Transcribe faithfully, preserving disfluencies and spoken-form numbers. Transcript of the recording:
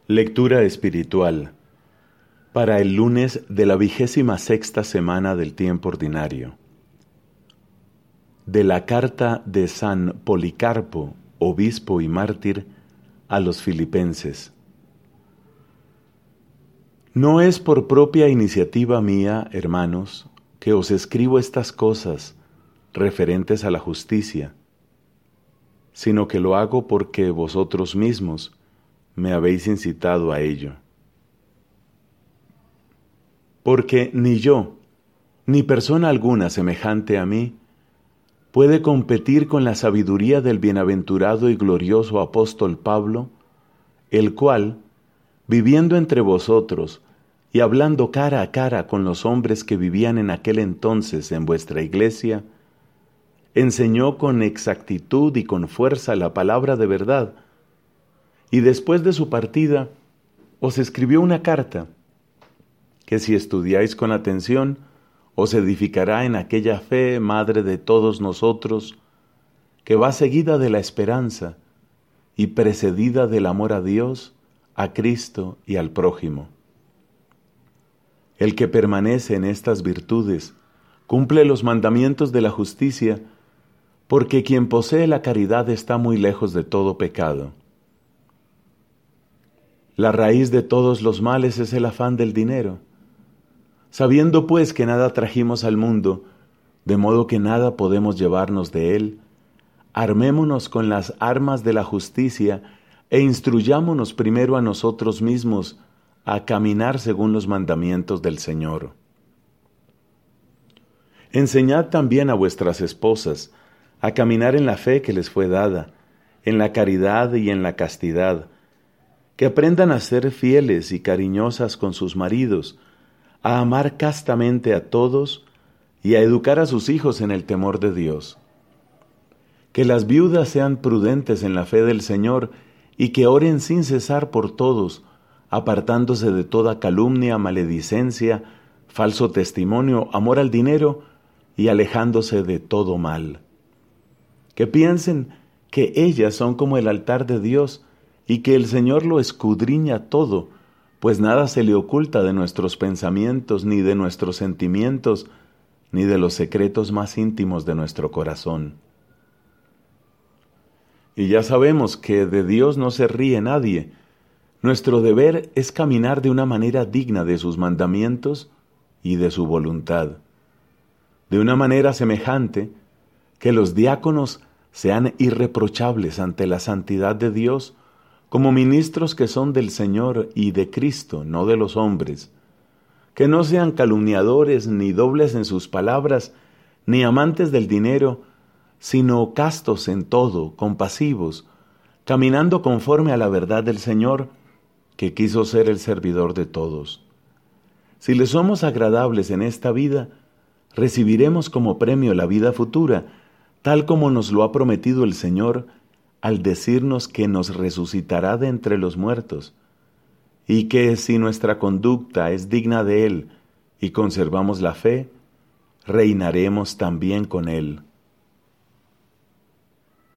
Lectura espiritual para el lunes de la vigésima sexta semana del tiempo ordinario. De la carta de San Policarpo, obispo y mártir, a los filipenses. No es por propia iniciativa mía, hermanos, que os escribo estas cosas referentes a la justicia, sino que lo hago porque vosotros mismos me habéis incitado a ello. Porque ni yo, ni persona alguna semejante a mí, puede competir con la sabiduría del bienaventurado y glorioso apóstol Pablo, el cual, viviendo entre vosotros y hablando cara a cara con los hombres que vivían en aquel entonces en vuestra iglesia, enseñó con exactitud y con fuerza la palabra de verdad, y después de su partida os escribió una carta que, si estudiáis con atención, os edificará en aquella fe madre de todos nosotros, que va seguida de la esperanza y precedida del amor a Dios, a Cristo y al prójimo. El que permanece en estas virtudes cumple los mandamientos de la justicia, porque quien posee la caridad está muy lejos de todo pecado. La raíz de todos los males es el afán del dinero. Sabiendo pues que nada trajimos al mundo, de modo que nada podemos llevarnos de él, armémonos con las armas de la justicia e instruyámonos primero a nosotros mismos a caminar según los mandamientos del Señor. Enseñad también a vuestras esposas a caminar en la fe que les fue dada, en la caridad y en la castidad, que aprendan a ser fieles y cariñosas con sus maridos, a amar castamente a todos y a educar a sus hijos en el temor de Dios. Que las viudas sean prudentes en la fe del Señor y que oren sin cesar por todos, apartándose de toda calumnia, maledicencia, falso testimonio, amor al dinero y alejándose de todo mal. Que piensen que ellas son como el altar de Dios y que el Señor lo escudriña todo, pues nada se le oculta de nuestros pensamientos, ni de nuestros sentimientos, ni de los secretos más íntimos de nuestro corazón. Y ya sabemos que de Dios no se ríe nadie. Nuestro deber es caminar de una manera digna de sus mandamientos y de su voluntad, de una manera semejante que los diáconos sean irreprochables ante la santidad de Dios, como ministros que son del Señor y de Cristo, no de los hombres, que no sean calumniadores ni dobles en sus palabras, ni amantes del dinero, sino castos en todo, compasivos, caminando conforme a la verdad del Señor, que quiso ser el servidor de todos. Si le somos agradables en esta vida, recibiremos como premio la vida futura, tal como nos lo ha prometido el Señor, al decirnos que nos resucitará de entre los muertos, y que si nuestra conducta es digna de Él y conservamos la fe, reinaremos también con Él.